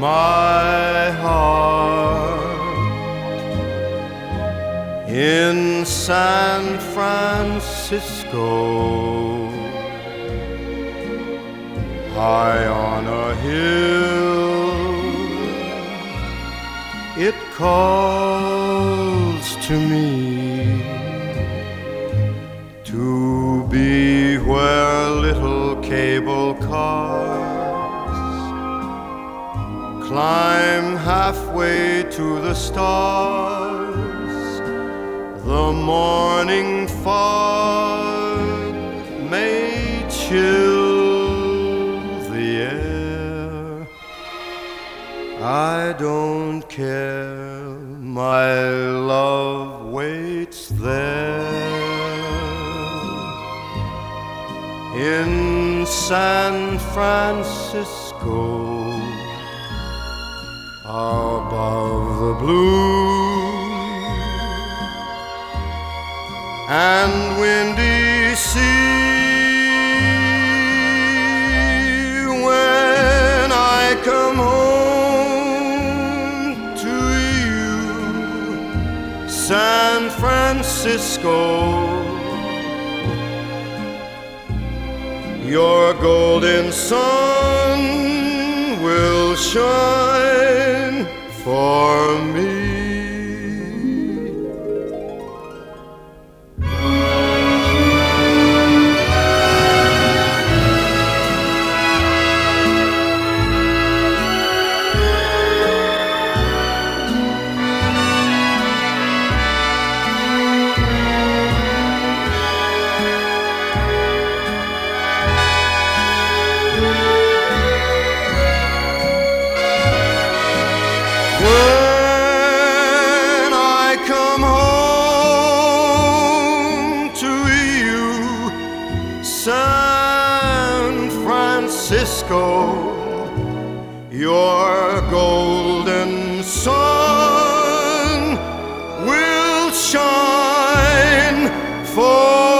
my heart. In San Francisco, high on a hill, it calls to me to be where little cable cars climb halfway to the stars. The morning fog may chill the air. I don't care, my love waits there. In San Francisco, above the blue and windy sea, when I come home to you, San Francisco, your golden sun will shine for me. When I come home to you, San Francisco, your golden sun will shine for